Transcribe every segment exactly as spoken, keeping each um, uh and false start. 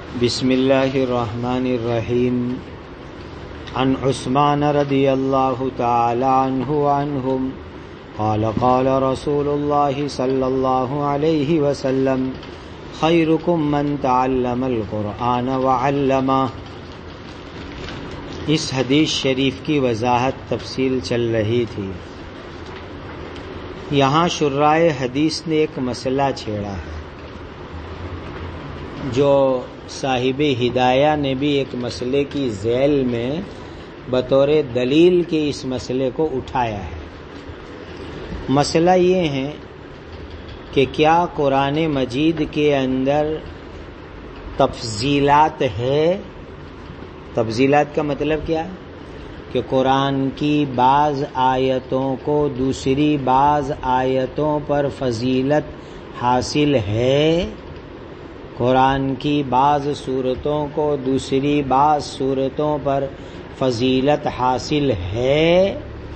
بسم اللہ الرحمن الرحیم عن عثمان رضی اللہ تعالی عنہ وعنہم قال قال رسول اللہ صلی اللہ علیہ وسلم خیرکم من تعلم القرآن وعلمہ۔ اس حدیث شریف کی وضاحت تفصیل چل رہی تھی۔ یہاں شرائع حدیث نے ایک مسئلہ چھیڑا ہے جو صاحب ہدایہ نے بھی ایک مسئلے کی ذیل میں بطور دلیل کے اس مسئلے کو اٹھایا ہے۔ مسئلہ یہ ہے کہ کیا قرآن مجید کے اندر تفضیلات ہے؟ تفضیلات کا مطلب کیا ہے؟ کہ قرآن کی بعض آیتوں کو دوسری بعض آیتوں پر فضیلت حاصل ہے، قرآن کی بعض صورتوں کو دوسری بعض صورتوں پر فضیلت حاصل ہے۔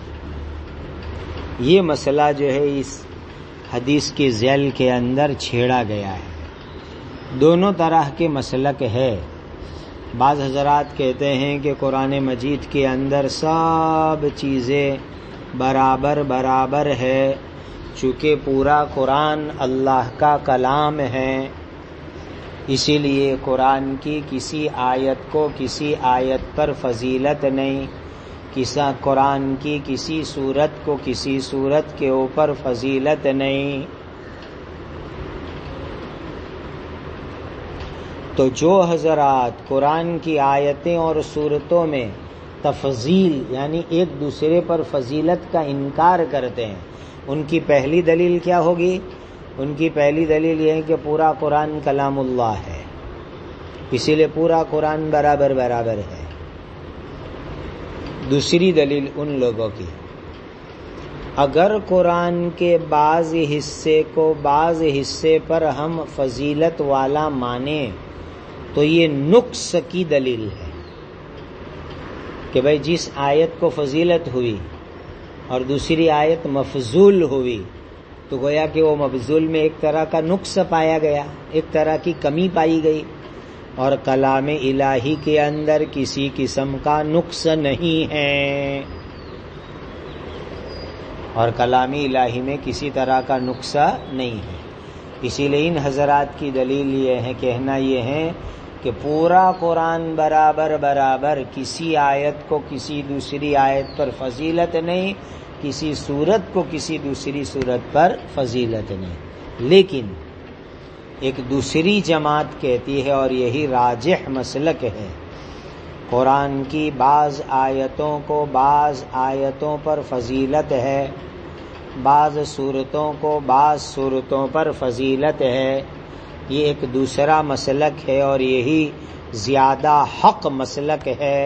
یہ مسئلہ جو ہے اس حدیث کی ذیل کے اندر چھیڑا گیا ہے۔ دونوں طرح کے مسلک ہے۔ بعض حضرات کہتے ہیں کہ قرآن مجید کے اندر سب چیزیں برابر برابر ہے، چونکہ پورا قرآن اللہ کا کلام ہے، اسی لیے قرآن کی کسی آیت کو کسی آیت پر فضیلت نہیں، کسی قرآن کی کسی سورت کو کسی سورت کے اوپر فضیلت نہیں۔ تو جو حضرات قرآن کی آیتیں اور سورتوں میں تفضیل یعنی ایک دوسرے پر فضیلت کا انکار کرتے ہیں، ان کی پہلی دلیل کیا ہوگی؟ ان کی پہلی دلیل یہ ہے کہ پورا قرآن کلام اللہ ہے، اسی لیے پورا قرآن برابر برابر ہے۔ دوسری دلیل ان لوگوں کی، اگر قرآن کے بعض حصے کو بعض حصے پر ہم فضیلت والا مانیں تو یہ نقص کی دلیل ہے کہ بھئی جس آیت کو فضیلت ہوئی اور دوسری آیت مفضول ہوئی تو گویا کہ وہ مفضول میں ایک طرح کا نقص پایا گیا، ایک طرح کی کمی پائی گئی، اور کلام الہی کے اندر کسی قسم کا نقص نہیں ہے، اور کلام الہی میں کسی طرح کا نقص نہیں ہے۔ اسی لیے ان حضرات کی دلیل یہ ہے، کہنا یہ ہے کہ پورا قرآن برابر برابر، کسی آیت کو کسی دوسری آیت پر فضیلت نہیں، کسی صورت کو کسی دوسری صورت پر فضیلت نہیں۔ لیکن ایک دوسری جماعت کہتی ہے، اور یہی راجح مسلک ہے، قرآن کی بعض آیتوں کو بعض آیتوں پر فضیلت ہے، بعض صورتوں کو بعض صورتوں پر فضیلت ہے۔ یہ ایک دوسرا مسلک ہے، اور یہی زیادہ حق مسلک ہے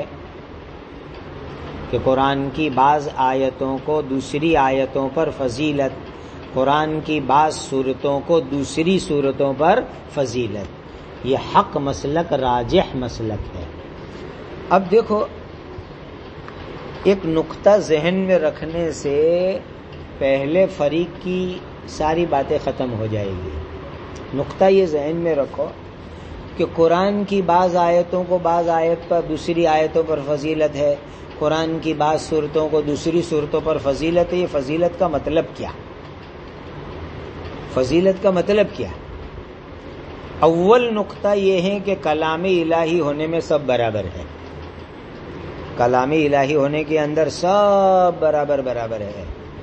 کہ قرآن کی بعض آیتوں کو دوسری آیتوں پر فضیلت، قرآن کی بعض صورتوں کو دوسری صورتوں پر فضیلت، یہ حق مسلک راجح مسلک ہے۔ اب دیکھو، ایک نقطہ ذہن میں رکھنے سے پہلے فریق کی ساری باتیں ختم ہو جائے گی۔ نقطہ یہ ذہن میں رکھو کہ قرآن کی بعض آیتوں کو بعض آیت پر دوسری آیتوں پر فضیلت ہے، قرآن کی بعض صورتوں کو دوسری صورتوں پر فضیلت ہے۔ یہ فضیلت کا مطلب کیا؟ فضیلت کا مطلب کیا؟ اول نقطہ یہ ہے کہ کلام الہی ہونے میں سب برابر ہے، کلام الہی ہونے کے اندر سب برابر برابر ہے۔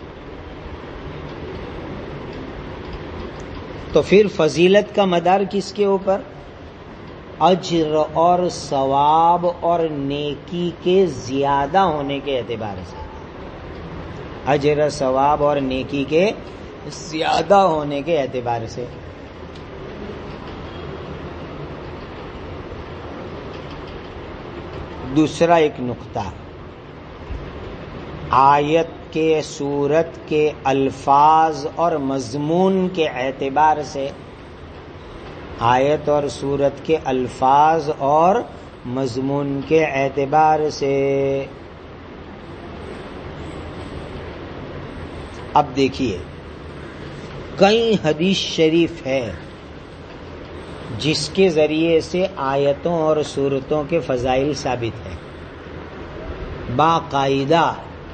تو پھر فضیلت کا مدار کس کے اوپر؟ اجر اور ثواب اور نیکی کے زیادہ ہونے کے اعتبار سے، اجر ثواب اور نیکی کے زیادہ ہونے کے اعتبار سے۔ دوسرا ایک نقطہ، آیت کے سورت کے الفاظ اور مضمون کے اعتبار سے، آیت اور سورت کے الفاظ اور مضمون کے اعتبار سے۔ اب دیکھیے، کئی حدیث شریف ہے جس کے ذریعے سے آیتوں اور سورتوں کے فضائل ثابت ہیں. باقاعدہ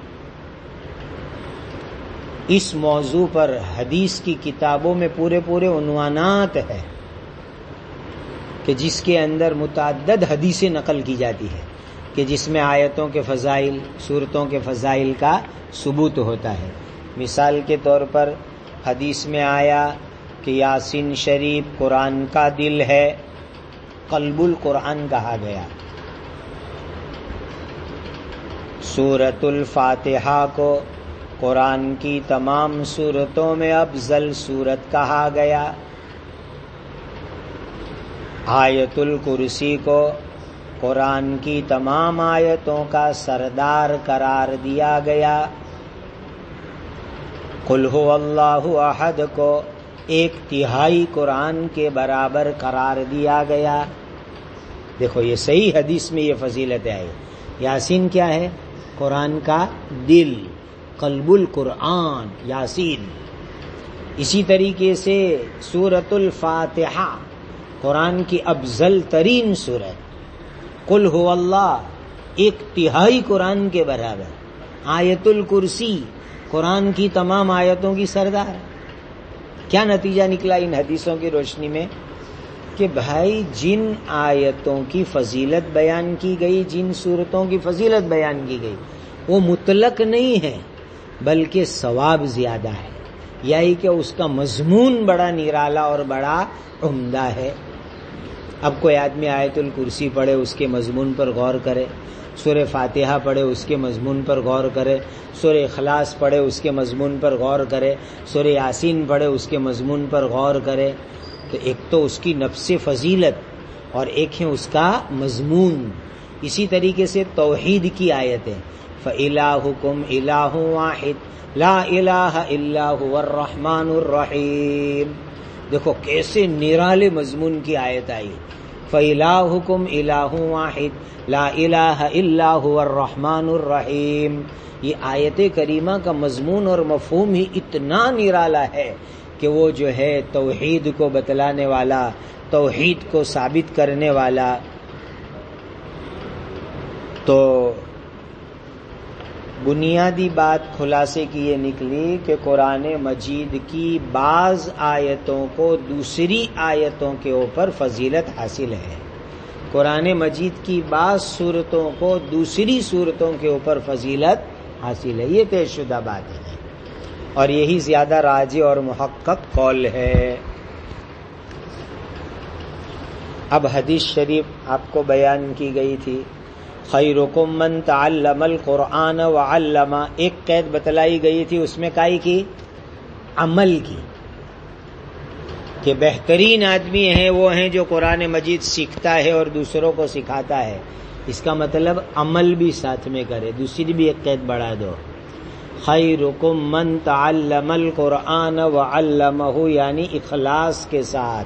اس موضوع پر حدیث کی کتابوں میں پورے پورے عنوانات ہیں کہ جس کے اندر متعدد حدیثیں نقل کی جاتی ہے کہ جس میں آیتوں کے فضائل، سورتوں کے فضائل کا ثبوت ہوتا ہے. مثال کے طور پر حدیث میں آیا کہ یاسین شریف قرآن کا دل ہے، قلب القرآن کہا گیا. سورۃ الفاتحہ کو قرآن کی تمام سورتوں میں افضل سورت کہا گیا. آیت الکرسی کو قرآن کی تمام آیتوں کا سردار قرار دیا گیا. قل هو اللہ احد کو ایک تہائی قرآن کے برابر قرار دیا گیا. دیکھو یہ صحیح حدیث میں یہ فضیلت آئی. یاسین کیا ہے؟ قرآن کا دل، قلب القرآن یاسین. اسی طریقے سے سورۃ الفاتحہ قرآن کی افضل ترین سورت. قل هو اللہ ایک تہائی قرآن کے برابر. آیت الکرسی قرآن کی تمام آیتوں کی سردار. کیا نتیجہ نکلا ان حدیثوں کی روشنی میں کہ بھائی جن آیتوں کی فضیلت بیان کی گئی، جن سورتوں کی فضیلت بیان کی گئی، وہ مطلق نہیں ہے بلکہ ثواب زیادہ ہے، یعنی کہ اس کا مضمون بڑا نرالا اور بڑا عمدہ ہے. اب کوئی آدمی آیت الکرسی پڑھے، اس کے مضمون پر غور کرے، سورہ فاتحہ پڑھے، اس کے مضمون پر غور کرے، سورہ اخلاص پڑھے، اس کے مضمون پر غور کرے، سورہ یاسین پڑھے، اس کے مضمون پر غور کرے، تو ایک تو اس کی نفس فضیلت اور ایک ہے اس کا مضمون. اسی طریقے سے توحید کی آیتیں فَإِلَٰهُكُمْ إِلَٰهٌ وَاحِدٌ لَا إِلَٰهَ إِلَّا هُوَ الرَّحْمَٰنُ الرَّحِيمُ. دیکھو کیسے نرالے مضمون کی آیت آئی. فَإِلَٰهُكُمْ إِلَٰهٌ وَاحِدٌ لَا إِلَٰهَ إِلَّا هُوَ الرَّحْمَٰنُ الرَّحِيمُ. یہ آیت کریمہ کا مضمون اور مفہوم ہی اتنا نرالا ہے کہ وہ جو ہے توحید کو بتلانے والا، توحید کو ثابت کرنے والا. تو بنیادی بات خلاصے کی یہ نکلی کہ قرآن مجید کی بعض آیتوں کو دوسری آیتوں کے اوپر فضیلت حاصل ہے، قرآن مجید کی بعض صورتوں کو دوسری صورتوں کے اوپر فضیلت حاصل ہے. یہ طے شدہ بات ہے اور یہی زیادہ راجح اور محقق قول ہے. اب حدیث شریف آپ کو بیان کی گئی تھی، خیرکم من تعلم القرآن وعلم. ایک قید بتلائی گئی تھی، اس میں کائی کی؟ عمل کی، کہ بہترین آدمی ہیں وہ ہیں جو قرآن مجید سیکھتا ہے اور دوسروں کو سکھاتا ہے. اس کا مطلب عمل بھی ساتھ میں کرے. دوسری بھی ایک قید بڑھا دو، خیرکم من تعلم القرآن وعلمہ، یعنی اخلاص کے ساتھ.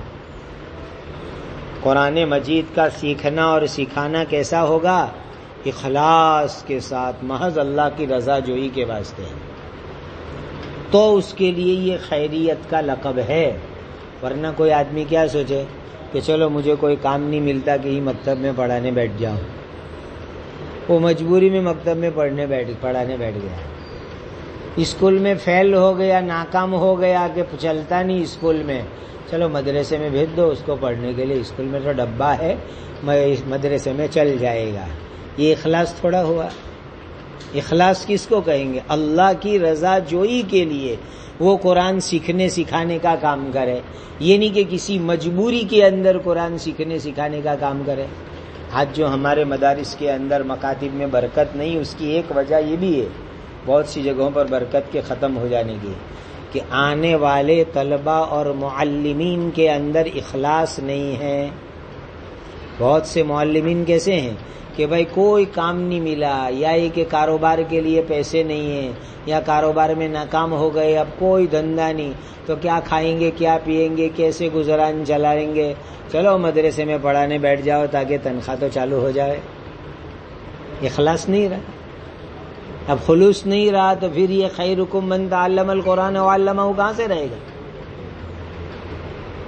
قرآن مجید کا سیکھنا اور سکھانا کیسا ہوگا؟ اخلاص کے ساتھ، محض اللہ کی رضا جوئی کے واسطے، تو اس کے لیے یہ خیریت کا لقب ہے. ورنہ کوئی آدمی کیا سوچے کہ چلو مجھے کوئی کام نہیں ملتا کہ ہی مکتب میں پڑھانے بیٹھ جاؤں، وہ مجبوری میں مکتب میں پڑھنے بیٹھ پڑھانے بیٹھ گیا، اسکول میں فیل ہو گیا، ناکام ہو گیا کہ چلتا نہیں اسکول میں، چلو مدرسے میں بھیج دو اس کو پڑھنے کے لیے، اسکول میں تو ڈبہ ہے، مدرسے میں چل جائے گا. یہ اخلاص تھوڑا ہوا. اخلاص کس کو کہیں گے؟ اللہ کی رضا جوئی کے لیے وہ قرآن سیکھنے سکھانے کا کام کرے، یہ نہیں کہ کسی مجبوری کے اندر قرآن سیکھنے سکھانے کا کام کرے. آج جو ہمارے مدارس کے اندر مکاتب میں برکت نہیں، اس کی ایک وجہ یہ بھی ہے، بہت سی جگہوں پر برکت کے ختم ہو جانے کی، کہ آنے والے طلبہ اور معلمین کے اندر اخلاص نہیں ہے. بہت سے معلمین کیسے ہیں کہ بھائی کوئی کام نہیں ملا، یا یہ کہ کاروبار کے لیے پیسے نہیں ہیں، یا کاروبار میں ناکام ہو گئے، اب کوئی دھندا نہیں، تو کیا کھائیں گے، کیا پیئیں گے، کیسے گزران چلائیں گے، چلو مدرسے میں پڑھانے بیٹھ جاؤ تاکہ تنخواہ تو چالو ہو جائے. اخلاص نہیں رہا. اب خلوص نہیں رہا تو پھر یہ خیرکم من تعلم القرآن وعلمہ کہاں سے رہے گا؟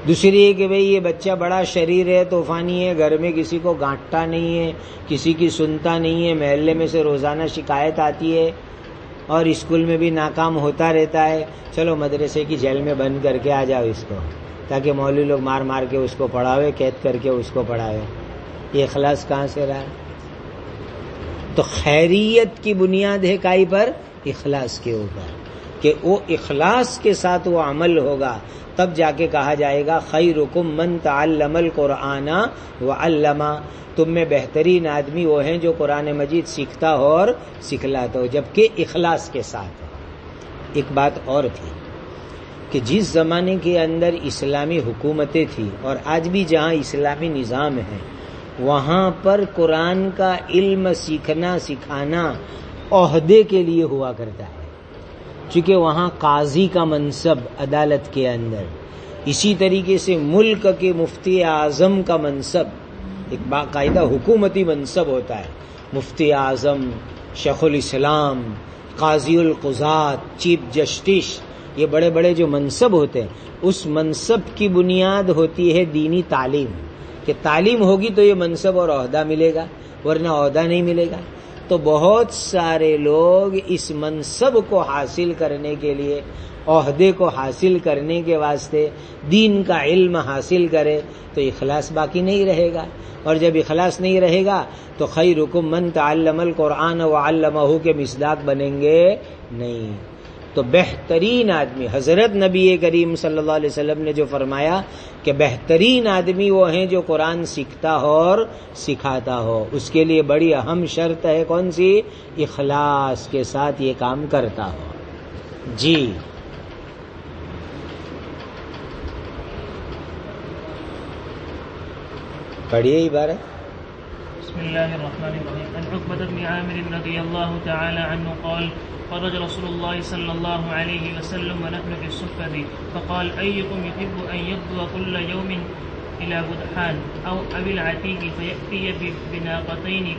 دوسری ہے کہ بھئی یہ بچہ بڑا شریر ہے، طوفانی ہے، گھر میں کسی کو گانٹتا نہیں ہے، کسی کی سنتا نہیں ہے، محلے میں سے روزانہ شکایت آتی ہے اور اسکول میں بھی ناکام ہوتا رہتا ہے، چلو مدرسے کی جیل میں بند کر کے آ جاؤ اس کو، تاکہ مولوی لوگ مار مار کے اس کو پڑھاوے، قید کر کے اس کو پڑھاوے. یہ اخلاص کہاں سے رہا؟ تو خیریت کی بنیاد ہے کائی پر؟ اخلاص کے اوپر، کہ وہ اخلاص کے ساتھ وہ عمل ہوگا، تب جا کے کہا جائے گا خیرکم من تعلم القرآن وعلمہ، تم میں بہترین آدمی وہ ہیں جو قرآن مجید سیکھتا ہو اور سکھلاتا ہو، جبکہ اخلاص کے ساتھ. ایک بات اور تھی کہ جس زمانے کے اندر اسلامی حکومتیں تھیں اور آج بھی جہاں اسلامی نظام ہے، وہاں پر قرآن کا علم سیکھنا سکھانا عہدے کے لیے ہوا کرتا ہے، چونکہ وہاں قاضی کا منصب عدالت کے اندر، اسی طریقے سے ملک کے مفتی اعظم کا منصب ایک باقاعدہ حکومتی منصب ہوتا ہے. مفتی اعظم، شیخ الاسلام، قاضی القضات، چیف جسٹس، یہ بڑے بڑے جو منصب ہوتے ہیں، اس منصب کی بنیاد ہوتی ہے دینی تعلیم، کہ تعلیم ہوگی تو یہ منصب اور عہدہ ملے گا، ورنہ عہدہ نہیں ملے گا. تو بہت سارے لوگ اس منصب کو حاصل کرنے کے لیے، عہدے کو حاصل کرنے کے واسطے دین کا علم حاصل کرے تو اخلاص باقی نہیں رہے گا، اور جب اخلاص نہیں رہے گا تو خیرکم من تعلم القرآن وعلمہ کے مصداق بنیں گے نہیں. تو بہترین آدمی، حضرت نبی کریم صلی اللہ علیہ وسلم نے جو فرمایا کہ بہترین آدمی وہ ہیں جو قرآن سیکھتا ہو اور سکھاتا ہو، اس کے لیے بڑی اہم شرط ہے کون سی؟ اخلاص کے ساتھ یہ کام کرتا ہو. جی پڑھیے عبارت. بسم الله الرحمن الرحيم. عن عقبة بن عامر رضي الله تعالى عنه قال خرج رسول الله صلى الله عليه وسلم ونحن في الصفة فقال أيكم يحب أن يغدو كل يوم إلى بدحان أو أبي العتيق فيأتي بناقتين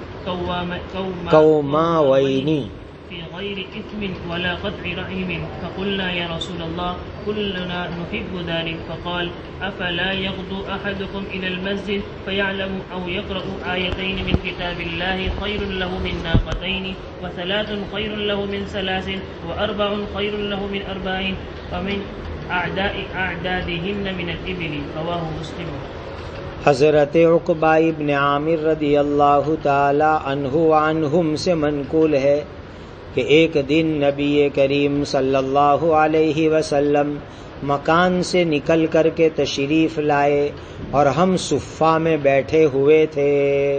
كوماوين في غير إثم ولا قطع رحم فقلنا يا رسول الله كلنا نحب ذلك فقال أفلا يغدو أحدكم إلى المسجد فيعلم أو يقرأ آيتين من كتاب الله خير له من ناقتين وثلاث خير له من ثلاث وأربع خير له من أربعين ومن أعداء أعدادهن من الإبل رواه مسلم. حضرت عقبہ ابن عامر رضی اللہ تعالی عنہ وعنہم سے منقول ہے کہ ایک دن نبی کریم صلی اللہ علیہ وسلم مکان سے نکل کر کے تشریف لائے اور ہم صفہ میں بیٹھے ہوئے تھے.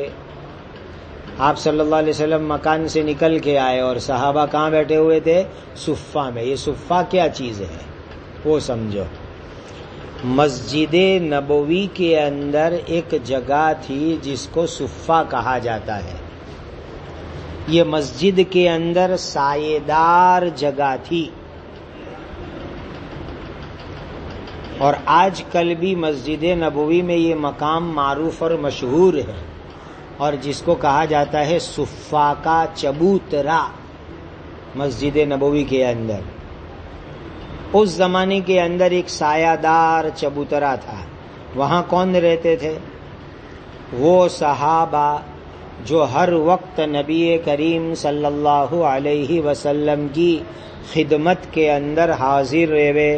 آپ صلی اللہ علیہ وسلم مکان سے نکل کے آئے اور صحابہ کہاں بیٹھے ہوئے تھے؟ صفہ میں. یہ صفہ کیا چیز ہے وہ سمجھو. مسجد نبوی کے اندر ایک جگہ تھی جس کو صفہ کہا جاتا ہے. یہ مسجد کے اندر سایہ دار جگہ تھی، اور آج کل بھی مسجد نبوی میں یہ مقام معروف اور مشہور ہے، اور جس کو کہا جاتا ہے صفہ کا چبوترا. مسجد نبوی کے اندر اس زمانے کے اندر ایک سایہ دار چبوترا تھا. وہاں کون رہتے تھے؟ وہ صحابہ جو ہر وقت نبی کریم صلی اللہ علیہ وسلم کی خدمت کے اندر حاضر رہے.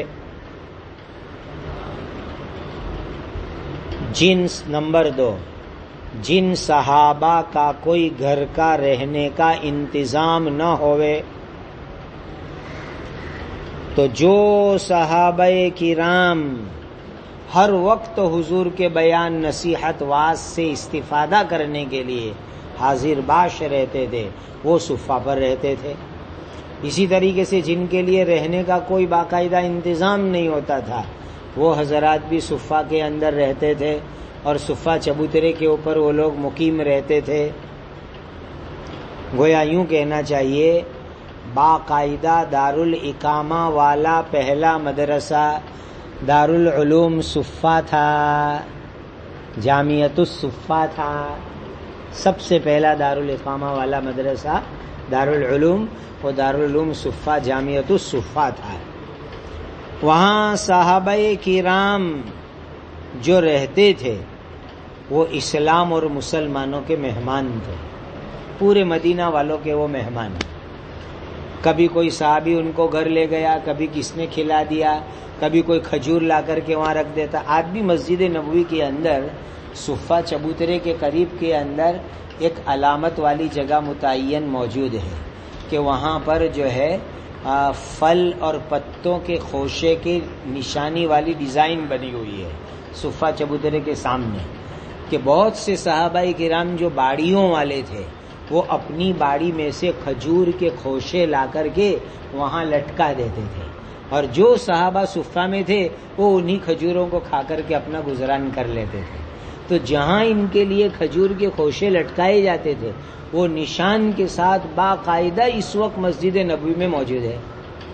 جن نمبر دو جن صحابہ کا کوئی گھر کا رہنے کا انتظام نہ ہوئے تو جو صحابہ کرام ہر وقت حضور کے بیان نصیحت واعظ سے استفادہ کرنے کے لیے حاضر باش رہتے تھے وہ صفہ پر رہتے تھے. اسی طریقے سے جن کے لیے رہنے کا کوئی باقاعدہ انتظام نہیں ہوتا تھا وہ حضرات بھی صفہ کے اندر رہتے تھے، اور صفہ چبوترے کے اوپر وہ لوگ مقیم رہتے تھے. گویا یوں کہنا چاہیے باقاعدہ دارالاقامہ والا پہلا مدرسہ دارالعلوم صفہ تھا، جامعۃ الصفہ تھا. سب سے پہلا دارالاقامہ والا مدرسہ دارالعلوم، وہ دارالعلوم صفہ جامعۃ الصفہ تھا. وہاں صحابہ کرام جو رہتے تھے وہ اسلام اور مسلمانوں کے مہمان تھے، پورے مدینہ والوں کے وہ مہمان۔ کبھی کوئی صحابی ان کو گھر لے گیا، کبھی کس نے کھلا دیا، کبھی کوئی کھجور لا کر کے وہاں رکھ دیتا۔ آج بھی مسجد نبوی کے اندر صفہ چبوترے کے قریب کے اندر ایک علامت والی جگہ متعین موجود ہے کہ وہاں پر جو ہے پھل اور پتوں کے خوشے کی نشانی والی ڈیزائن بنی ہوئی ہے صفہ چبوترے کے سامنے، کہ بہت سے صحابہ کرام جو باڑیوں والے تھے وہ اپنی باڑی میں سے کھجور کے خوشے لا کر کے وہاں لٹکا دیتے تھے، اور جو صحابہ صفہ میں تھے وہ انہی کھجوروں کو کھا کر کے اپنا گزران کر لیتے تھے۔ تو جہاں ان کے لیے کھجور کے خوشے لٹکائے جاتے تھے وہ نشان کے ساتھ باقاعدہ اس وقت مسجد نبوی میں موجود ہے۔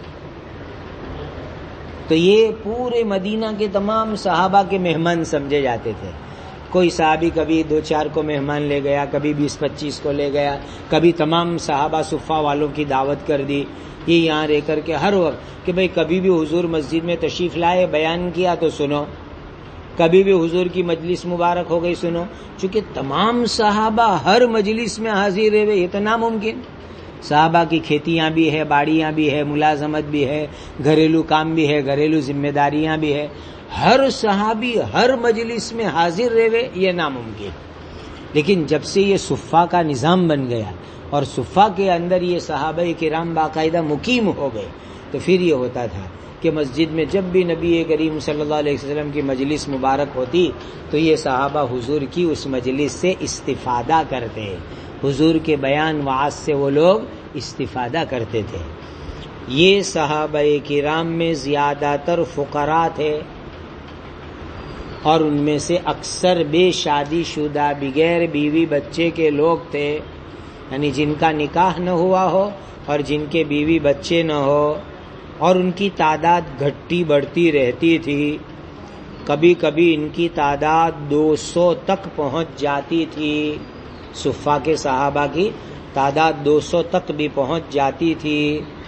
تو یہ پورے مدینہ کے تمام صحابہ کے مہمان سمجھے جاتے تھے۔ کوئی صحابی کبھی دو چار کو مہمان لے گیا، کبھی بیس پچیس کو لے گیا، کبھی تمام صحابہ صفہ والوں کی دعوت کر دی، یہ یہاں رہ کر کے ہر وقت کہ بھئی کبھی بھی حضور مسجد میں تشریف لائے، بیان کیا تو سنو، کبھی بھی حضور کی مجلس مبارک ہو گئی سنو۔ چونکہ تمام صحابہ ہر مجلس میں حاضر رہے، یہ تو ناممکن۔ صحابہ کی کھیتیاں بھی ہے، باڑیاں بھی ہے، ملازمت بھی ہے، گھریلو کام بھی ہے، گھریلو ذمہ داریاں بھی ہے، ہر صحابی ہر مجلس میں حاضر رہے، یہ ناممکن۔ لیکن جب سے یہ صفہ کا نظام بن گیا اور صفہ کے اندر یہ صحابہ کرام باقاعدہ مقیم ہو گئے تو پھر یہ ہوتا تھا کہ مسجد میں جب بھی نبی کریم صلی اللہ علیہ وسلم کی مجلس مبارک ہوتی تو یہ صحابہ حضور کی اس مجلس سے استفادہ کرتے، حضور کے بیان وعظ سے وہ لوگ استفادہ کرتے تھے۔ یہ صحابہ کرام میں زیادہ تر فقراء تھے اور ان میں سے اکثر بے شادی شدہ بغیر بیوی بچے کے لوگ تھے، یعنی جن کا نکاح نہ ہوا ہو اور جن کے بیوی بچے نہ ہو، اور ان کی تعداد گھٹتی بڑھتی رہتی تھی۔ کبھی کبھی ان کی تعداد دو سو تک پہنچ جاتی تھی، صفہ کے صحابہ کی تعداد دو سو تک بھی پہنچ جاتی تھی۔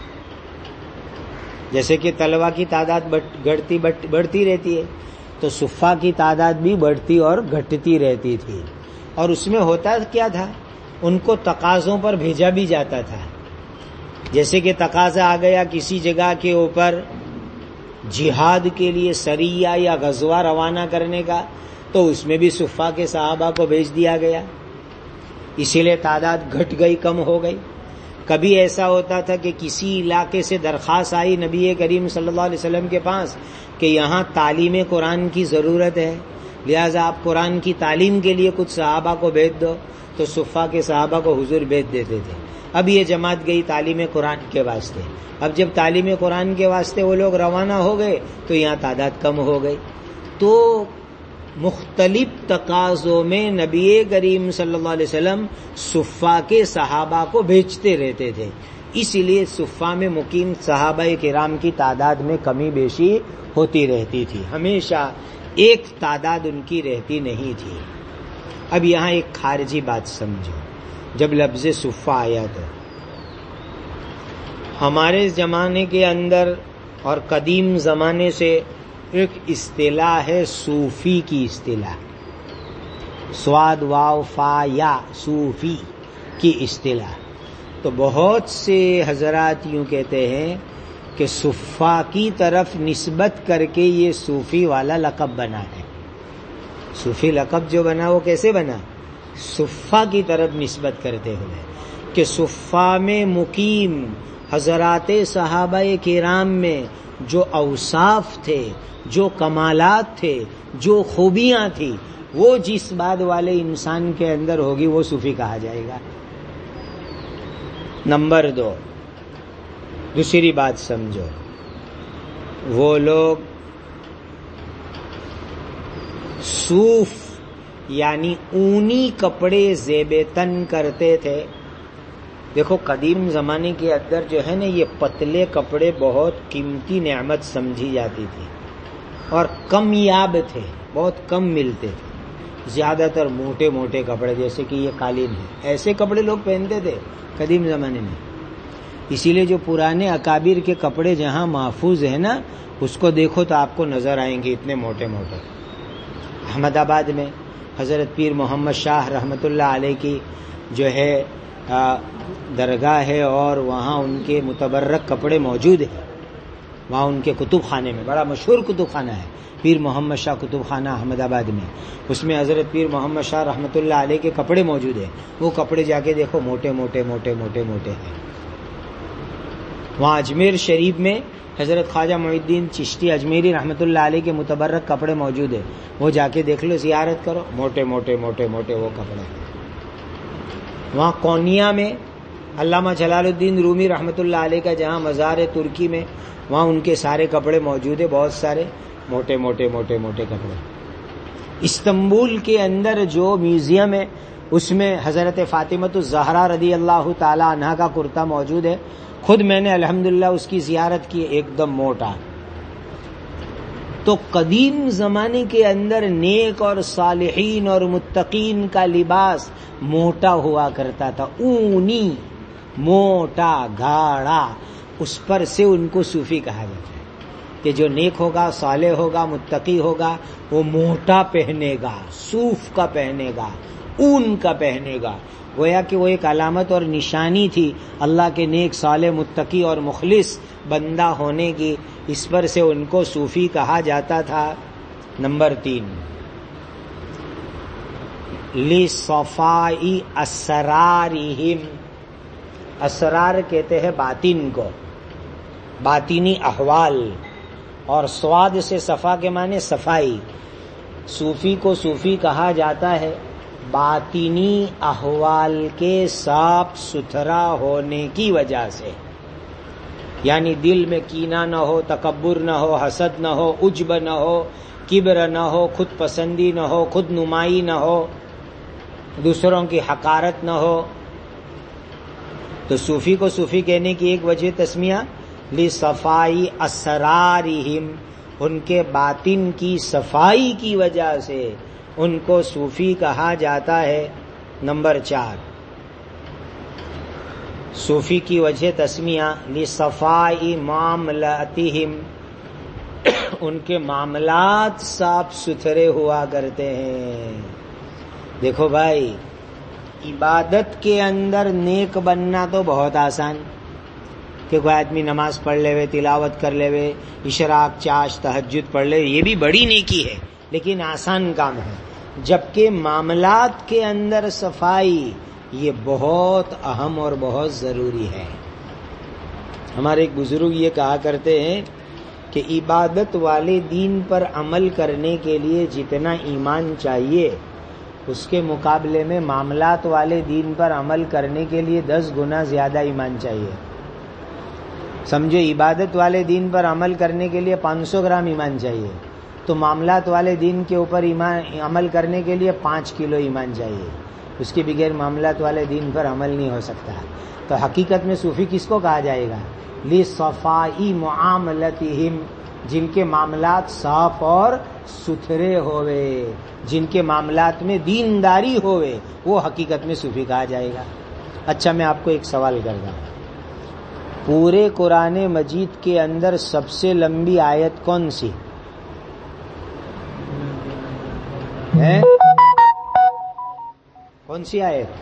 جیسے کہ طلبہ کی تعداد گھٹتی بڑھتی رہتی ہے تو صفہ کی تعداد بھی بڑھتی اور گھٹتی رہتی تھی۔ اور اس میں ہوتا کیا تھا، ان کو تقاضوں پر بھیجا بھی جاتا تھا۔ جیسے کہ تقاضا آ گیا کسی جگہ کے اوپر جہاد کے لیے سریہ یا غزوہ روانہ کرنے کا تو اس میں بھی صفہ کے صحابہ کو بھیج دیا گیا، اسی لیے تعداد گھٹ گئی، کم ہو گئی۔ کبھی ایسا ہوتا تھا کہ کسی علاقے سے درخواست آئی نبی کریم صلی اللہ علیہ وسلم کے پاس کہ یہاں تعلیم قرآن کی ضرورت ہے، لہذا آپ قرآن کی تعلیم کے لیے کچھ صحابہ کو بھیج دو، تو صفہ کے صحابہ کو حضور بھیج دیتے تھے۔ اب یہ جماعت گئی تعلیم قرآن کے واسطے، اب جب تعلیم قرآن کے واسطے وہ لوگ روانہ ہو گئے تو یہاں تعداد کم ہو گئی۔ تو مختلف تقاضوں میں نبی کریم صلی اللہ علیہ وسلم صفہ کے صحابہ کو بھیجتے رہتے تھے، اس لیے صفہ میں مقیم صحابہ کرام کی تعداد میں کمی بیشی ہوتی رہتی تھی، ہمیشہ ایک تعداد ان کی رہتی نہیں تھی۔ اب یہاں ایک خارجی بات سمجھو، جب لفظ صفہ آیا تو ہمارے زمانے کے اندر اور قدیم زمانے سے ایک اصطلاح ہے صوفی کی اصطلاح، سواد واو فا یا صوفی کی اصطلاح۔ تو بہت سے حضرات یوں کہتے ہیں کہ صفہ کی طرف نسبت کر کے یہ صوفی والا لقب بنا ہے۔ صوفی لقب جو بنا وہ کیسے بنا؟ صفہ کی طرف نسبت کرتے ہوئے کہ صفہ میں مقیم حضرات صحابہ کرام میں جو اوصاف تھے، جو کمالات تھے، جو خوبیاں تھیں، وہ جس بعد والے انسان کے اندر ہوگی وہ صوفی کہا جائے گا۔ نمبر دو، دوسری بات سمجھو، وہ لوگ صوف یعنی اونی کپڑے زیب تن کرتے تھے۔ دیکھو قدیم زمانے کے اندر جو ہے نا یہ پتلے کپڑے بہت قیمتی نعمت سمجھی جاتی تھی اور کم یاب تھے، بہت کم ملتے تھے، زیادہ تر موٹے موٹے کپڑے جیسے کہ یہ قالین ہے، ایسے کپڑے لوگ پہنتے تھے قدیم زمانے میں۔ اسی لیے جو پرانے اکابر کے کپڑے جہاں محفوظ ہیں نا اس کو دیکھو تو آپ کو نظر آئیں گے اتنے موٹے موٹے. احمد آباد میں حضرت پیر محمد شاہ رحمت اللہ علیہ کی جو ہے درگاہ ہے اور وہاں ان کے متبرک کپڑے موجود ہیں. وہاں ان کے کتب خانے میں بڑا مشہور کتب خانہ ہے پیر محمد شاہ کتب خانہ احمد آباد میں. اس میں حضرت پیر محمد شاہ رحمت اللہ علیہ کے کپڑے موجود ہیں. وہ کپڑے جا کے دیکھو موٹے موٹے موٹے موٹے موٹے ہیں. وہاں اجمیر شریف میں حضرت خواجہ معین الدین چشتی اجمیری رحمت اللہ علیہ کے متبرک کپڑے موجود ہیں. وہ جا کے دیکھ لو، زیارت کرو، موٹے موٹے موٹے موٹے وہ کپڑے ہیں. وہاں کونیا میں علامہ جلال الدین رومی رحمت اللہ علیہ کا جہاں مزار ہے ترکی میں، وہاں ان کے سارے کپڑے موجود ہیں، بہت سارے موٹے موٹے موٹے موٹے کپڑے. استنبول کے اندر جو میوزیم ہے اس میں حضرت فاطمۃ الزہرا رضی اللہ تعالی عنہا کا کرتا موجود ہے. خود میں نے الحمدللہ اس کی زیارت کی، ایک دم موٹا. تو قدیم زمانے کے اندر نیک اور صالحین اور متقین کا لباس موٹا ہوا کرتا تھا، اونی، موٹا، گاڑا. اس پر سے ان کو صوفی کہا جاتا ہے کہ جو نیک ہوگا، صالح ہوگا، متقی ہوگا، وہ موٹا پہنے گا، صوف کا پہنے گا، اون کا پہنے گا. گویا کہ وہ ایک علامت اور نشانی تھی اللہ کے نیک، صالح، متقی اور مخلص بندہ ہونے کی. اس پر سے ان کو صوفی کہا جاتا تھا. نمبر تین، لِصَفَاءِ أَسْرَارِهِمْ. اسرار کہتے ہیں باطن کو، باطنی احوال. اور سواد سے صفا کے معنی صفائی. صوفی کو صوفی کہا جاتا ہے باطنی احوال کے صاف ستھرا ہونے کی وجہ سے. یعنی دل میں کینہ نہ ہو، تکبر نہ ہو، حسد نہ ہو، عجب نہ ہو، کبر نہ ہو، خود پسندی نہ ہو، خود نمائی نہ ہو، دوسروں کی حقارت نہ ہو. تو صوفی کو صوفی کہنے کی ایک وجہ تسمیہ لِصَفَاءِ أَسْرَارِهِمْ، ان کے باطن کی صفائی کی وجہ سے ان کو صوفی کہا جاتا ہے. نمبر چار، صوفی کی وجہ تسمیہ لِصَفَاءِ مَعَامَلَاتِهِمْ، ان کے معاملات صاف ستھرے ہوا کرتے ہیں. دیکھو بھائی، عبادت کے اندر نیک بننا تو بہت آسان کہ کوئی آدمی نماز پڑھ لے وے، تلاوت کر لے وے، اشراق، چاش، تہجد پڑھ لے، یہ بھی بڑی نیکی ہے لیکن آسان کام ہے. جبکہ معاملات کے اندر صفائی یہ بہت اہم اور بہت ضروری ہے. ہمارے ایک بزرگ یہ کہا کرتے ہیں کہ عبادت والے دین پر عمل کرنے کے لیے جتنا ایمان چاہیے اس کے مقابلے میں معاملات والے دین پر عمل کرنے کے لیے دس گنا زیادہ ایمان چاہیے. سمجھو، عبادت والے دین پر عمل کرنے کے لیے پانچ سو گرام ایمان چاہیے تو معاملات والے دین کے اوپر ایمان عمل کرنے کے لیے پانچ کلو ایمان چاہیے. اس کے بغیر معاملات والے دین پر عمل نہیں ہو سکتا. تو حقیقت میں صوفی کس کو کہا جائے گا؟ لِصَفَاءِ مُعَامَلَتِهِمْ، جن کے معاملات صاف اور ستھرے ہوئے، جن کے معاملات میں دینداری ہوئے، وہ حقیقت میں صوفی کہا جائے گا. اچھا، میں آپ کو ایک سوال کرتا ہوں. پورے قرآن مجید کے اندر سب سے لمبی آیت کون سی ہے؟ کون سی آیت؟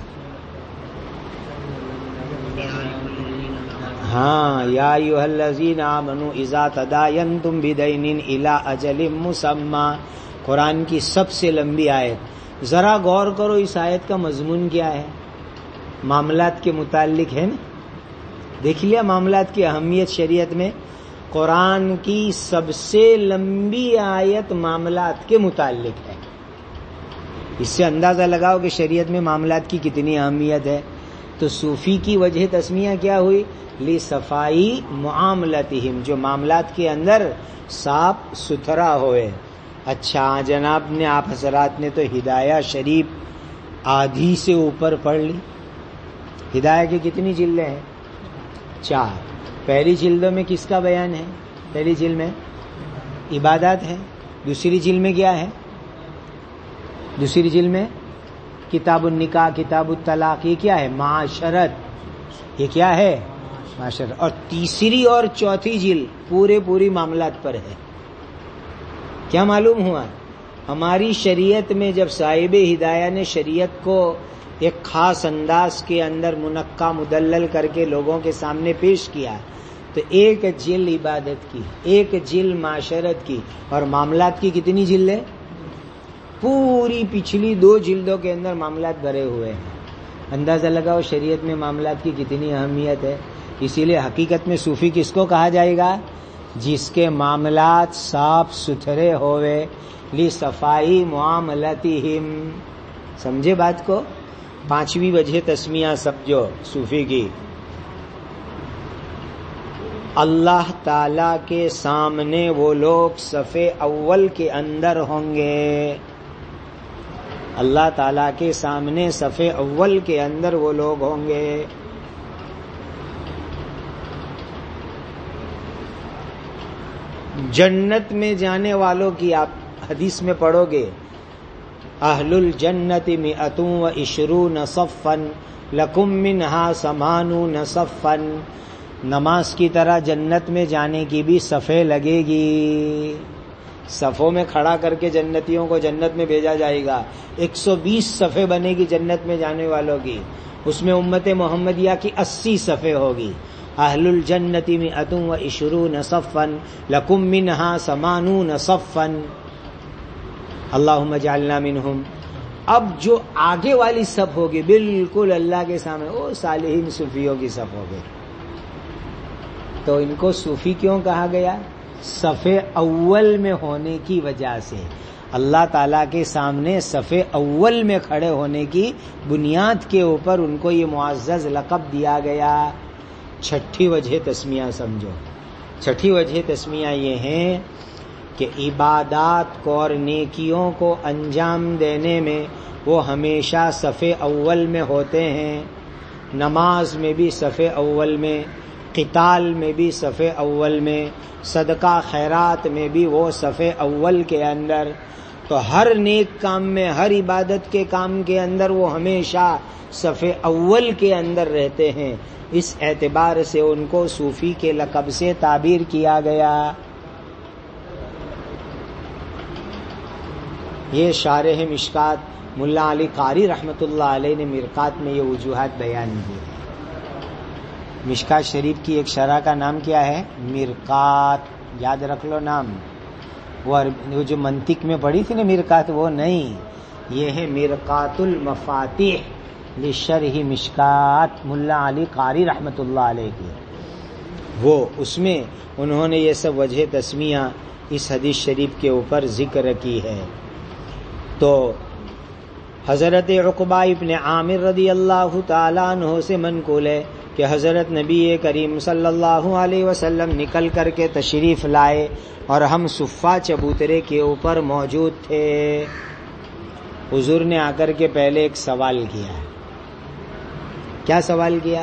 ہاں، یا ایھا الذین آمنوا اذا تداینتم بدین الی اجل مسمی. قرآن کی سب سے لمبی آیت. ذرا غور کرو اس آیت کا مضمون کیا ہے. معاملات کے متعلق ہے نا. دیکھ لیا معاملات کی اہمیت شریعت میں. قرآن کی سب سے لمبی آیت معاملات کے متعلق ہے. اس سے اندازہ لگاؤ کہ شریعت میں معاملات کی کتنی اہمیت ہے. تو صوفی کی وجہ تسمیہ کیا ہوئی؟ لِصَفَاءِ مُعَامَلَتِهِمْ، جو معاملات کے اندر صاف ستھرا ہوئے. اچھا جناب نے، آپ حضرات نے تو ہدایہ شریف آدھی سے اوپر پڑھ لی. ہدایہ کی کتنی جلدیں ہیں؟ چار. پہلی جلدوں میں کس کا بیان ہے؟ پہلی جلد میں عبادات ہے. دوسری جلد میں کیا ہے؟ دوسری جلد میں کتاب النکاح، کتاب الطلاق. یہ کیا ہے؟ معاشرت. یہ کیا ہے؟ ماشاءاللہ. اور تیسری اور چوتھی جلد پورے پوری معاملات پر ہے. کیا معلوم ہوا؟ ہماری شریعت میں جب صاحب ہدایہ نے شریعت کو ایک خاص انداز کے اندر منقع مدلل کر کے لوگوں کے سامنے پیش کیا تو ایک جلد عبادت کی، ایک جلد معاشرت کی، اور معاملات کی کتنی جلدیں؟ پوری پچھلی دو جلدوں کے اندر معاملات بھرے ہوئے ہیں. اندازہ لگاؤ شریعت میں معاملات کی کتنی اہمیت ہے. اسی لیے حقیقت میں صوفی کس کو کہا جائے گا؟ جس کے معاملات صاف ستھرے ہوئے، لی صفائی معاملتہم. سمجھے بات کو؟ پانچویں وجہ تسمیہ سمجھو صوفی کی. اللہ تعالی کے سامنے وہ لوگ صفے اول کے اندر ہوں گے. اللہ تعالیٰ کے سامنے صفے اول کے اندر وہ لوگ ہوں گے. جنت میں جانے والوں کی آپ حدیث میں پڑھو گے، اہل الجنت مئۃ و عشرون صفا لکم منہا ثمانون صفا. نماز کی طرح جنت میں جانے کی بھی صفیں لگے گی. صفوں میں کھڑا کر کے جنتیوں کو جنت میں بھیجا جائے گا. ایک سو بیس صفیں بنے گی جنت میں جانے والوں کی. اس میں امت محمدیہ کی اسی صفیں ہوگی. اہل الجنت مئۃ و عشرون صفا لکم منہا ثمانون صفا اللہم اجعلنا منہم. اب جو آگے والی صف ہوگی بالکل اللہ کے سامنے، وہ صالحین صوفیوں کی صف ہوگی. تو ان کو صوفی کیوں کہا گیا؟ صفے اول میں ہونے کی وجہ سے. اللہ تعالیٰ کے سامنے صفے اول میں کھڑے ہونے کی بنیاد کے اوپر ان کو یہ معزز لقب دیا گیا. چھٹی وجہ تسمیہ سمجھو. چھٹی وجہ تسمیہ یہ ہے کہ عبادات کو اور نیکیوں کو انجام دینے میں وہ ہمیشہ صفے اول میں ہوتے ہیں. نماز میں بھی صفے اول میں، قتال میں بھی صفے اول میں، صدقہ خیرات میں بھی وہ صفے اول کے اندر. تو ہر نیک کام میں، ہر عبادت کے کام کے اندر وہ ہمیشہ صفے اول کے اندر رہتے ہیں. اس اعتبار سے ان کو صوفی کے لقب سے تعبیر کیا گیا. یہ شارح مشکات ملا علی قاری رحمۃ اللہ علیہ نے مرقات میں یہ وجوہات بیان کی ہے. مشکات شریف کی ایک شرح کا نام کیا ہے؟ مرقات. یاد رکھ لو نام. وہ جو منطق میں پڑھی تھی نا مرقات، وہ نہیں، یہ ہے مرقات المفاتیح لشرح مشکات ملا علی قاری رحمۃ اللہ علیہ کی. وہ اس میں انہوں نے یہ سب وجہ تسمیہ اس حدیث شریف کے اوپر ذکر کی ہے. تو حضرت عقبہ ابن عامر رضی اللہ تعالیٰ عنہ سے منقول ہے کہ حضرت نبی کریم صلی اللہ علیہ وسلم نکل کر کے تشریف لائے اور ہم صفہ چبوترے کے اوپر موجود تھے. حضور نے آ کر کے پہلے ایک سوال کیا. کیا سوال کیا؟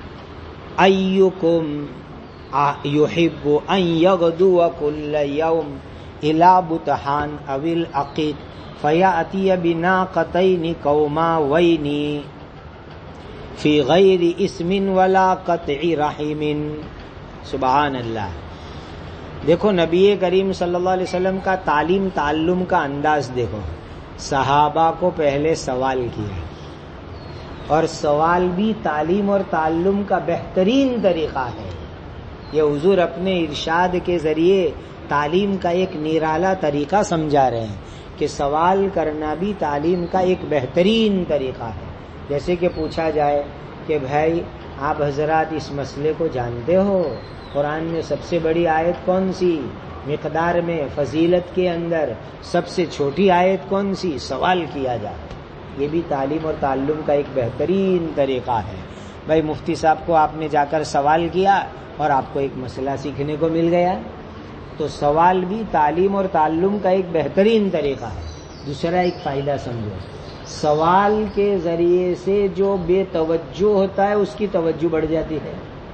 ایکم یحب ان یغدو کل یوم الی بطحان او العقیق فیأتی بناقتین قوماوین فی غیر اسم ولا قطع رحم. سبحان اللہ. دیکھو نبی کریم صلی اللہ علیہ وسلم کا تعلیم تعلم کا انداز دیکھو. صحابہ کو پہلے سوال کیا، اور سوال بھی تعلیم اور تعلم کا بہترین طریقہ ہے. یہ حضور اپنے ارشاد کے ذریعے تعلیم کا ایک نرالا طریقہ سمجھا رہے ہیں کہ سوال کرنا بھی تعلیم کا ایک بہترین طریقہ ہے. جیسے کہ پوچھا جائے کہ بھائی آپ حضرات اس مسئلے کو جانتے ہو، قرآن میں سب سے بڑی آیت کون سی؟ مقدار میں، فضیلت کے اندر سب سے چھوٹی آیت کون سی؟ سوال کیا جائے. یہ بھی تعلیم اور تعلم کا ایک بہترین طریقہ ہے. بھائی مفتی صاحب کو آپ نے جا کر سوال کیا اور آپ کو ایک مسئلہ سیکھنے کو مل گیا. تو سوال بھی تعلیم اور تعلم کا ایک بہترین طریقہ ہے. دوسرا ایک فائدہ سمجھو، سوال کے ذریعے سے جو بے توجہ ہوتا ہے اس کی توجہ بڑھ جاتی ہے.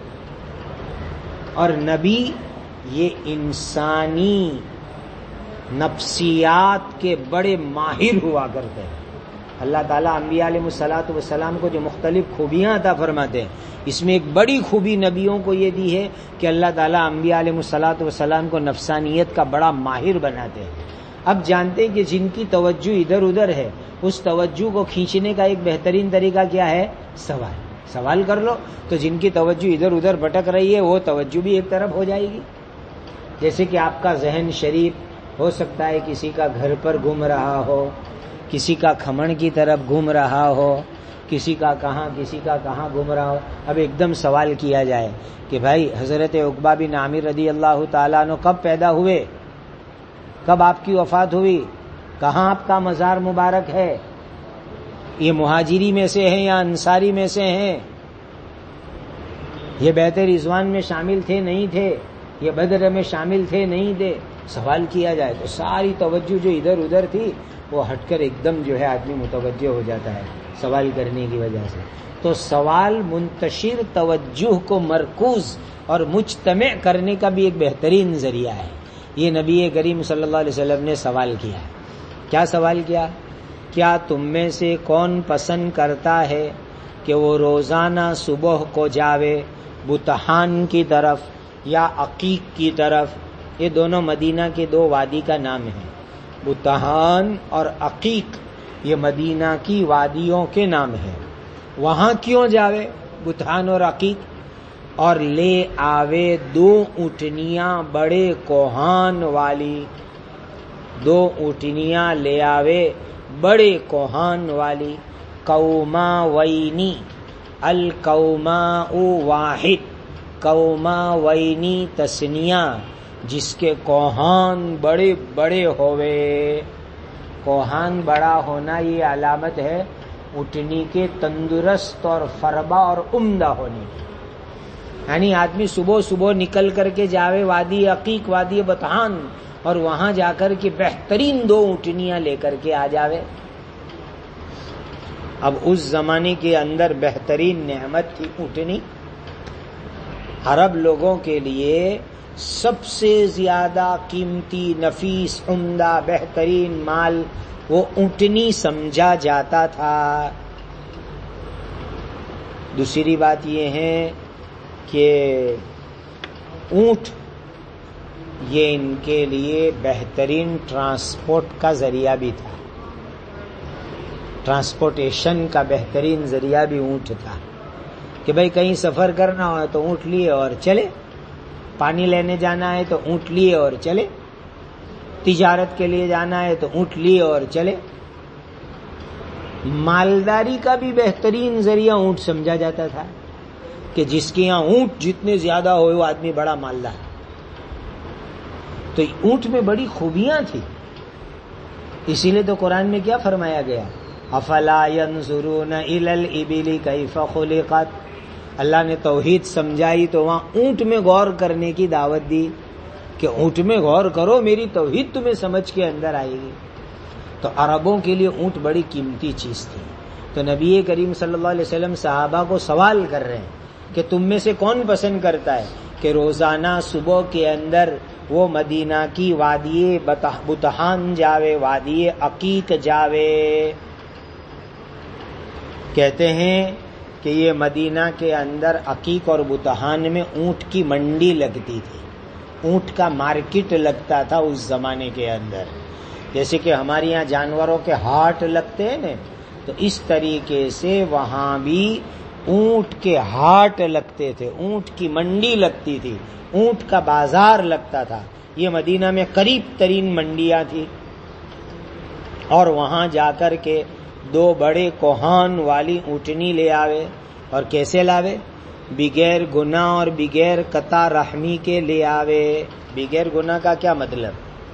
اور نبی یہ انسانی نفسیات کے بڑے ماہر ہوا کرتے ہیں. اللہ تعالیٰ انبیاء علیہ الصلوۃ والسلام کو جو مختلف خوبیاں عطا فرماتے ہیں، اس میں ایک بڑی خوبی نبیوں کو یہ دی ہے کہ اللہ تعالیٰ انبیاء علیہ الصلوۃ والسلام کو نفسانیت کا بڑا ماہر بناتے ہیں۔ اب جانتے ہیں کہ جن کی توجہ ادھر ادھر ہے، اس توجہ کو کھینچنے کا ایک بہترین طریقہ کیا ہے؟ سوال سوال کر لو، تو جن کی توجہ ادھر ادھر بھٹک رہی ہے وہ توجہ بھی ایک طرف ہو جائے گی۔ جیسے کہ آپ کا ذہن شریف ہو سکتا ہے کسی کا گھر پر گھوم رہا ہو، کسی کا کھمن کی طرف گھوم رہا ہو، کسی کا کہاں کسی کا کہاں گھوم رہا ہو۔ اب ایک دم سوال کیا جائے کہ بھائی حضرت عقبہ بن عامر رضی اللہ تعالیٰ عنہ کب پیدا ہوئے، کب آپ کی وفات ہوئی، کہاں آپ کا مزار مبارک ہے، یہ مہاجری میں سے ہیں یا انصاری میں سے ہیں، یہ بیعت رضوان میں شامل تھے نہیں تھے، یہ بدر میں شامل تھے نہیں تھے، سوال کیا جائے تو ساری توجہ جو ادھر ادھر تھی وہ ہٹ کر ایک دم جو ہے آدمی متوجہ ہو جاتا ہے سوال کرنے کی وجہ سے۔ تو سوال منتشر توجہ کو مرکوز اور مجتمع کرنے کا بھی ایک بہترین ذریعہ ہے۔ یہ نبی کریم صلی اللہ علیہ وسلم نے سوال کیا ہے۔ کیا سوال کیا؟ کیا تم میں سے کون پسند کرتا ہے کہ وہ روزانہ صبح کو جاوے بطحان کی طرف یا عقیق کی طرف؟ یہ دونوں مدینہ کے دو وادی کا نام ہے، بطحان اور عقیق، یہ مدینہ کی وادیوں کے نام ہیں۔ وہاں کیوں جاوے بطحان اور عقیق؟ اور لے آوے دو اونٹنیاں بڑے کوہان والی، دو اونٹنیاں لے آوے بڑے کوہان والی، قوما وینی، القوماء واحد، قوما وینی تسنیہ، جس کے کوہان بڑے بڑے ہوئے۔ کوہان بڑا ہونا یہ علامت ہے اونٹنی کے تندرست اور فربا اور عمدہ ہونے کی، یعنی آدمی صبح صبح نکل کر کے جاوے وادی عقیق، وادی بطحان، اور وہاں جا کر کے بہترین دو اونٹنیاں لے کر کے آ جاوے۔ اب اس زمانے کے اندر بہترین نعمت تھی اونٹنی۔ عرب لوگوں کے لیے سب سے زیادہ قیمتی، نفیس، عمدہ، بہترین مال وہ اونٹنی سمجھا جاتا تھا۔ دوسری بات یہ ہے کہ اونٹ یہ ان کے لیے بہترین ٹرانسپورٹ کا ذریعہ بھی تھا، ٹرانسپورٹیشن کا بہترین ذریعہ بھی اونٹ تھا کہ بھئی کہیں سفر کرنا ہو تو اونٹ لیے اور چلے، پانی لینے جانا ہے تو اونٹ لیے اور چلے، تجارت کے لیے جانا ہے تو اونٹ لیے اور چلے۔ مالداری کا بھی بہترین ذریعہ اونٹ سمجھا جاتا تھا کہ جس کے یہاں اونٹ جتنے زیادہ ہوئے وہ آدمی بڑا مالدار۔ تو اونٹ میں بڑی خوبیاں تھی، اسی لیے تو قرآن میں کیا فرمایا گیا؟ افلا ينظرون الى الابل کیف خلقت۔ اللہ نے توحید سمجھائی تو وہاں اونٹ میں غور کرنے کی دعوت دی کہ اونٹ میں غور کرو، میری توحید تمہیں سمجھ کے اندر آئے گی۔ تو عربوں کے لیے اونٹ بڑی قیمتی چیز تھی۔ تو نبی کریم صلی اللہ علیہ وسلم صحابہ کو سوال کر رہے ہیں کہ تم میں سے کون پسند کرتا ہے کہ روزانہ صبح کے اندر وہ مدینہ کی وادی بطحان جاوے، وادی عقیق جاوے۔ کہتے ہیں کہ یہ مدینہ کے اندر عقیق اور بطحان میں اونٹ کی منڈی لگتی تھی، اونٹ کا مارکیٹ لگتا تھا اس زمانے کے اندر، جیسے کہ ہمارے یہاں جانوروں کے ہاٹ لگتے ہیں نا، تو اس طریقے سے وہاں بھی اونٹ کے ہاٹ لگتے تھے، اونٹ کی منڈی لگتی تھی، اونٹ کا بازار لگتا تھا۔ یہ مدینہ میں قریب ترین منڈیاں تھی، اور وہاں جا کر کے دو بڑے کوہان والی اونٹنی لے آوے، اور کیسے لاوے؟ بغیر گناہ اور بغیر قطع رحمی کے لے آوے۔ بغیر گناہ کا کیا مطلب؟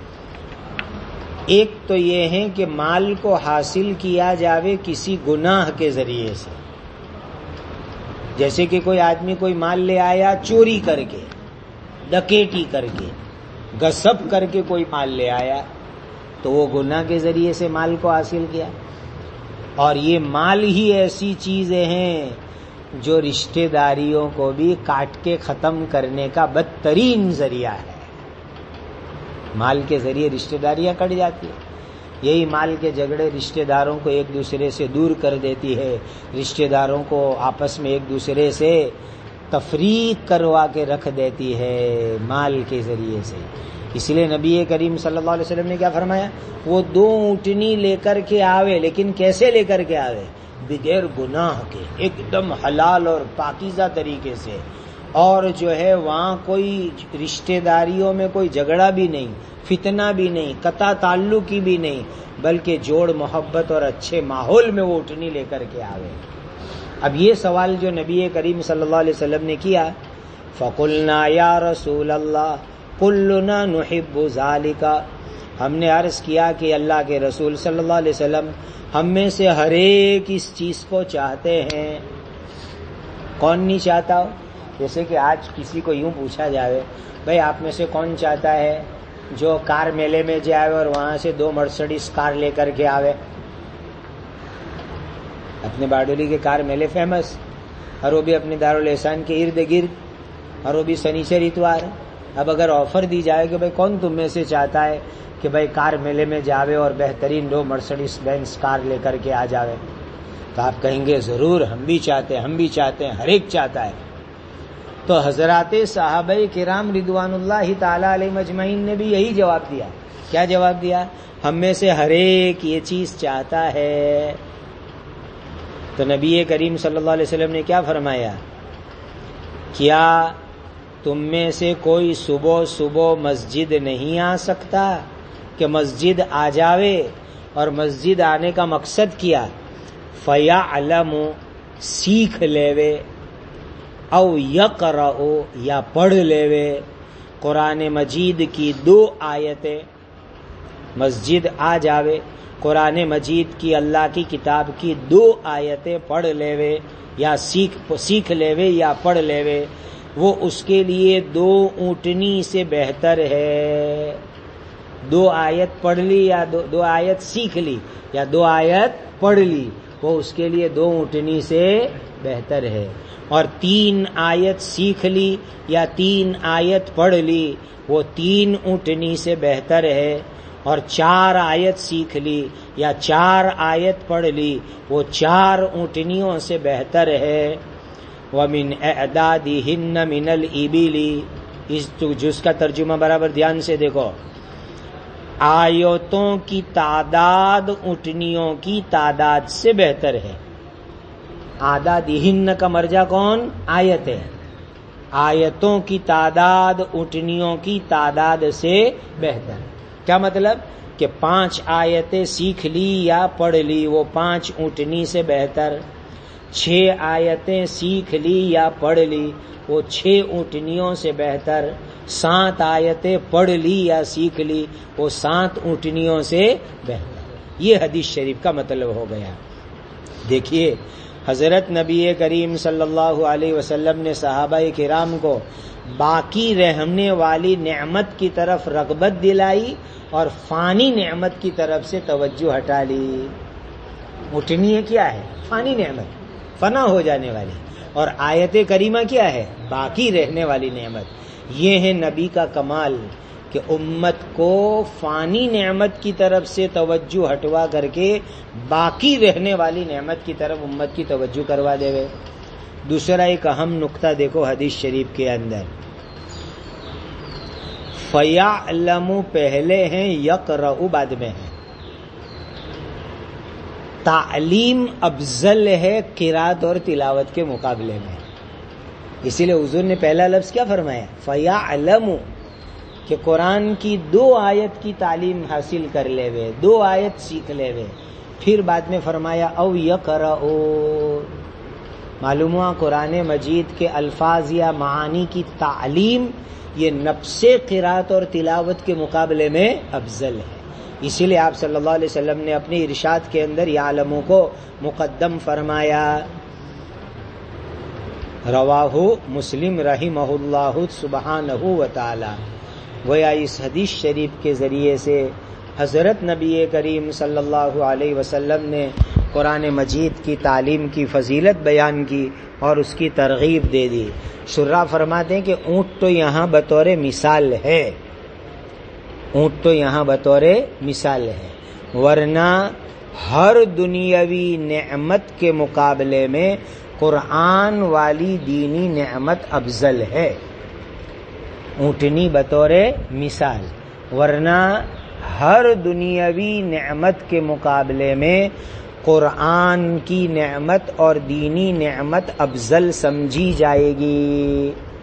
ایک تو یہ ہے کہ مال کو حاصل کیا جاوے کسی گناہ کے ذریعے سے، جیسے کہ کوئی آدمی کوئی مال لے آیا چوری کر کے، ڈکیٹی کر کے، غصب کر کے کوئی مال لے آیا، تو وہ گناہ کے ذریعے سے مال کو حاصل کیا۔ اور یہ مال ہی ایسی چیزیں ہیں جو رشتہ داریوں کو بھی کاٹ کے ختم کرنے کا بدترین ذریعہ ہے۔ مال کے ذریعے رشتہ داریاں کٹ جاتی ہیں۔ یہی مال کے جھگڑے رشتہ داروں کو ایک دوسرے سے دور کر دیتی ہے، رشتہ داروں کو آپس میں ایک دوسرے سے تفریق کروا کے رکھ دیتی ہے مال کے ذریعے سے۔ اس لیے نبی کریم صلی اللہ علیہ وسلم نے کیا فرمایا؟ وہ دو اونٹنی لے کر کے آوے، لیکن کیسے لے کر کے آوے؟ بغیر گناہ کے، ایک دم حلال اور پاکیزہ طریقے سے، اور جو ہے وہاں کوئی رشتہ داریوں میں کوئی جھگڑا بھی نہیں، فتنہ بھی نہیں، قطع تعلقی بھی نہیں، بلکہ جوڑ محبت اور اچھے ماحول میں وہ اونٹنی لے کر کے آوے۔ اب یہ سوال جو نبی کریم صلی اللہ علیہ وسلم نے کیا، فَقُلْنَا يَا رَسُولَ اللَّهِ كُلُّنَا نُحِبُّ ذَلِكَ، ہم نے عرض کیا کہ اللہ کے رسول صلی اللہ علیہ وسلم، ہم میں سے ہر ایک اس چیز کو چاہتے ہیں۔ کون نہیں چاہتا ہو؟ جیسے کہ آج کسی کو یوں پوچھا جائے، بھائی آپ میں سے کون چاہتا ہے جو کار میلے میں جائے اور وہاں سے دو مرسڈیز کار لے کر کے آوے؟ اپنے باڈولی کے کار میلے فیمس، اور وہ بھی اپنے دارالحسان کے ارد گرد، اور وہ بھی سنیچر اتوار۔ اب اگر آفر دی جائے کہ بھائی کون تم میں سے چاہتا ہے کہ بھائی کار میلے میں جاوے اور بہترین دو مرسڈیز بینز کار لے کر کے آ جاوے، تو آپ کہیں گے ضرور ہم بھی چاہتے ہیں، ہم بھی چاہتے ہیں، ہر ایک چاہتا ہے۔ تو حضرات صحابہ کرام رضوان اللہ تعالی علیہ مجمعین نے بھی یہی جواب دیا۔ کیا جواب دیا؟ ہم میں سے ہر ایک یہ چیز چاہتا ہے۔ تو نبی کریم صلی اللہ علیہ وسلم نے کیا فرمایا؟ کیا تم میں سے کوئی صبح صبح مسجد نہیں آ سکتا کہ مسجد آ جاوے؟ اور مسجد آنے کا مقصد کیا؟ فَيَعْلَمُ، سیکھ لیوے، او یقرأ، یا پڑھ لیوے، قرآن مجید کی دو آیتیں۔ مسجد آ جاوے، قرآن مجید کی اللہ کی کتاب کی دو آیتیں پڑھ لیوے، یا سیکھ سیکھ لیوے یا پڑھ لیوے، وہ اس کے لیے دو اونٹنی سے بہتر ہے۔ دو آیت پڑھ لی یا دو, دو آیت سیکھ لی یا دو آیت پڑھ لی، وہ اس کے لیے دو اونٹنی سے بہتر ہے۔ اور تین آیت سیکھ لی یا تین آیت پڑھ لی، وہ تین اونٹنی سے بہتر ہے۔ اور چار آیت سیکھ لی یا چار آیت پڑھ لی، وہ چار اونٹنیوں سے بہتر ہے۔ وَمِنْ أَعْدَادِهِنَّ مِنَ الْإِبِلِ، اس جس کا ترجمہ برابر دھیان سے دیکھو، آیتوں کی تعداد اونٹنیوں کی تعداد سے بہتر ہے۔ اعدادہن کا مرجع کون؟ آیت ہے۔ آیتوں کی تعداد اونٹنیوں کی تعداد سے بہتر۔ کیا مطلب؟ کہ پانچ آیتیں سیکھ لی یا پڑھ لی، وہ پانچ اونٹنی سے بہتر۔ چھ آیتیں سیکھ لی یا پڑھ لی، وہ چھ اونٹنیوں سے بہتر۔ سات آیتیں پڑھ لی یا سیکھ لی، وہ سات اونٹنیوں سے بہتر۔ یہ حدیث شریف کا مطلب ہو گیا۔ دیکھیے، حضرت نبی کریم صلی اللہ علیہ وسلم نے صحابہ کرام کو باقی رہنے والی نعمت کی طرف رغبت دلائی اور فانی نعمت کی طرف سے توجہ ہٹا لی۔ اونٹنی کیا ہے؟ فانی نعمت، فنا ہو جانے والی، اور آیت کریمہ کیا ہے؟ باقی رہنے والی نعمت۔ یہ ہے نبی کا کمال کہ امت کو فانی نعمت کی طرف سے توجہ ہٹوا کر کے باقی رہنے والی نعمت کی طرف امت کی توجہ کروا دے گئے۔ دوسرا ایک اہم نقطہ دیکھو حدیث شریف کے اندر، فَيَعْلَمُ پہلے ہیں، يَقْرَأُ بعد میں ہے۔ تعلیم افضل ہے قرات اور تلاوت کے مقابلے میں، اسی لیے حضور نے پہلا لفظ کیا فرمایا؟ فَيَعْلَمُ، کہ قرآن کی دو آیت کی تعلیم حاصل کر لے وے، دو آیت سیکھ لے وے۔ پھر بعد میں فرمایا او یقرأ، معلوم ہوا قرآن مجید کے الفاظ یا معانی کی تعلیم یہ نفس قرات اور تلاوت کے مقابلے میں افضل ہے۔ اسی لیے آپ صلی اللہ علیہ وسلم نے اپنی ارشاد کے اندر یعلمو کو مقدم فرمایا۔ رواہ مسلم رحمہ اللہ سبحانہ و تعالی۔ گویا اس حدیث شریف کے ذریعے سے حضرت نبی کریم صلی اللہ علیہ وسلم نے قرآن مجید کی تعلیم کی فضیلت بیان کی اور اس کی ترغیب دے دی۔ شراح فرماتے ہیں کہ اونٹ تو یہاں بطور مثال ہے، اونٹ تو یہاں بطور مثال ہے، ورنہ ہر دنیاوی نعمت کے مقابلے میں قرآن والی دینی نعمت افضل ہے، اونٹنی بطور مثال، ورنہ ہر دنیاوی نعمت کے مقابلے میں قرآن کی نعمت اور دینی نعمت افضل سمجھی جائے گی۔